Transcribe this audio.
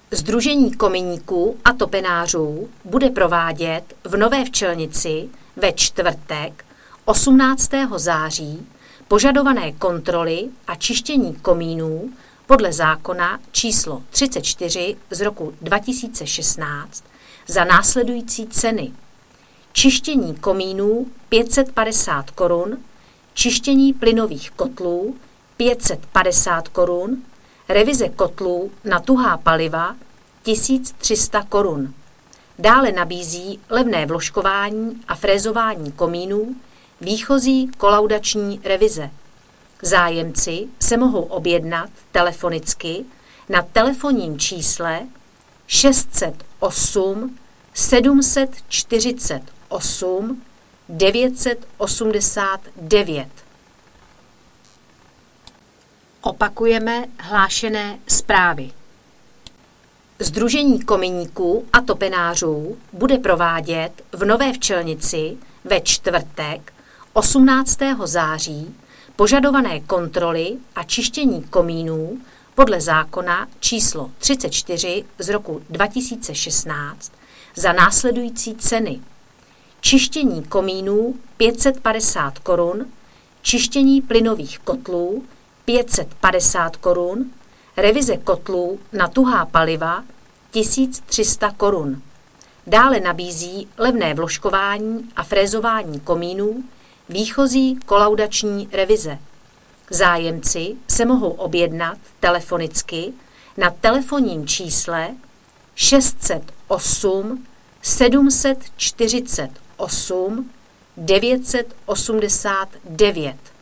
Sdružení kominíků a topenářů bude provádět v Nové Včelnici ve čtvrtek 18. září požadované kontroly a čištění komínů podle zákona číslo 34 z roku 2016 za následující ceny. Čištění komínů 550 korun, čištění plynových kotlů 550 korun, revize kotlů na tuhá paliva 1300 korun. Dále nabízí levné vložkování a frézování komínů, výchozí kolaudační revize. Zájemci se mohou objednat telefonicky na telefonním čísle 608 748 989. Opakujeme hlášené zprávy. Sdružení kominíků a topenářů bude provádět v Nové Včelnici ve čtvrtek 18. září požadované kontroly a čištění komínů podle zákona číslo 34 z roku 2016 za následující ceny. Čištění komínů 550 korun, čištění plynových kotlů 550 korun, revize kotlů na tuhá paliva 1300 korun. Dále nabízí levné vložkování a frézování komínů, výchozí kolaudační revize. Zájemci se mohou objednat telefonicky na telefonním čísle 608 748 989.